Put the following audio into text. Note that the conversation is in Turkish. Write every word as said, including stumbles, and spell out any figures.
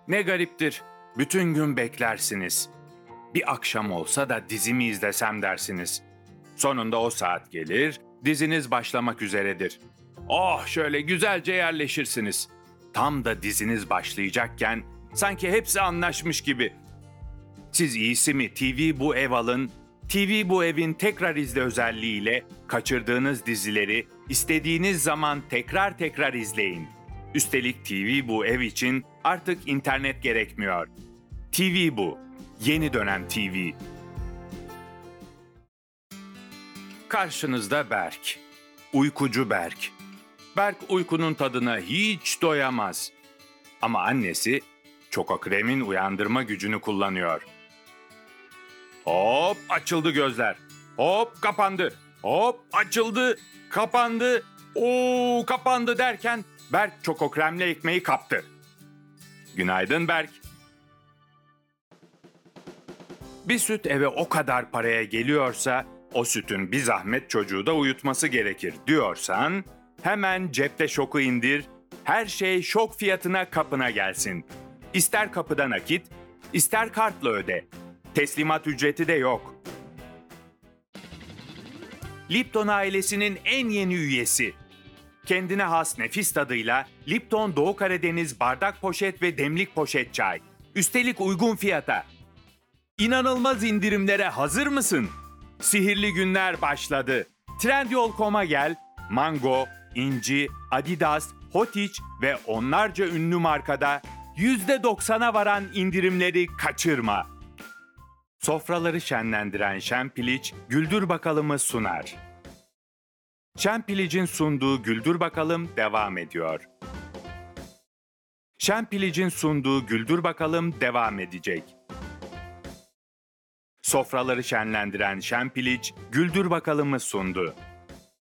Ne gariptir. Bütün gün beklersiniz. Bir akşam olsa da dizimi izlesem dersiniz. Sonunda o saat gelir, diziniz başlamak üzeredir. Oh, şöyle güzelce yerleşirsiniz. Tam da diziniz başlayacakken sanki hepsi anlaşmış gibi. Siz iyisi mi T V Bu Ev alın, T V Bu Ev'in tekrar izle özelliğiyle kaçırdığınız dizileri istediğiniz zaman tekrar tekrar izleyin. Üstelik T V Bu Ev için artık internet gerekmiyor. T V Bu, yeni dönem T V. Karşınızda Berk. Uykucu Berk. Berk uykunun tadına hiç doyamaz. Ama annesi Çoko Krem'in uyandırma gücünü kullanıyor. Hop açıldı gözler. Hop kapandı. Hop açıldı. Kapandı. Oo kapandı derken Berk Çoko Krem'le ekmeği kaptı. Günaydın Berk. Bir süt eve o kadar paraya geliyorsa o sütün bir zahmet çocuğu da uyutması gerekir diyorsan hemen cepte şoku indir, her şey şok fiyatına kapına gelsin. İster kapıda nakit, ister kartla öde. Teslimat ücreti de yok. Lipton ailesinin en yeni üyesi. Kendine has nefis tadıyla Lipton Doğu Karadeniz bardak poşet ve demlik poşet çay. Üstelik uygun fiyata. İnanılmaz indirimlere hazır mısın? Sihirli günler başladı. Trendyol nokta com'a gel, Mango, İnci, Adidas, Hotiç ve onlarca ünlü markada yüzde doksana varan indirimleri kaçırma. Sofraları şenlendiren Şempiliç, Güldür Bakalım'ı sunar. Şempiliç'in sunduğu Güldür Bakalım devam ediyor. Şempiliç'in sunduğu Güldür Bakalım devam edecek. Sofraları şenlendiren Şempiliç, Güldür Bakalım'ı sundu.